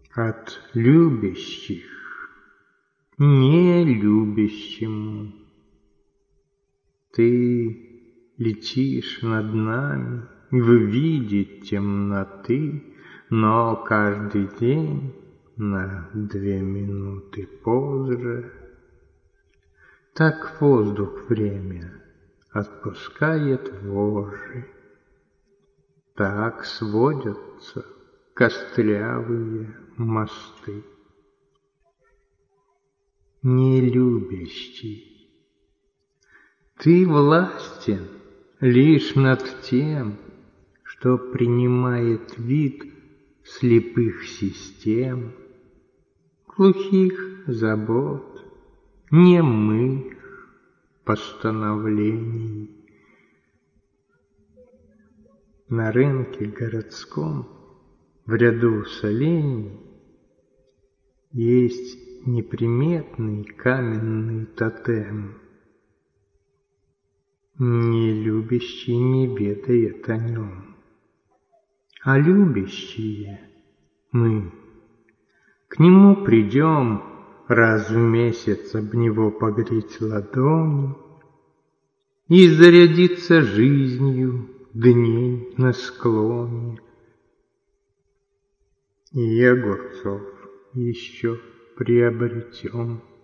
от любящих нелюбящему. Ты летишь над нами в виде темноты, но каждый день на 2 минуты позже. Так воздух время отпускает вожжи, так сводятся костлявые мосты. Нелюбящий, ты властен лишь над тем, что принимает вид слепых систем, глухих забот, немых постановлений. На рынке городском в ряду солений есть неприметный каменный тотем. Нелюбящий не ведает о нем, а любящие мы к нему придем раз в месяц об него погреть ладони и зарядиться жизнью дней на склоне. И огурцов еще приобретем.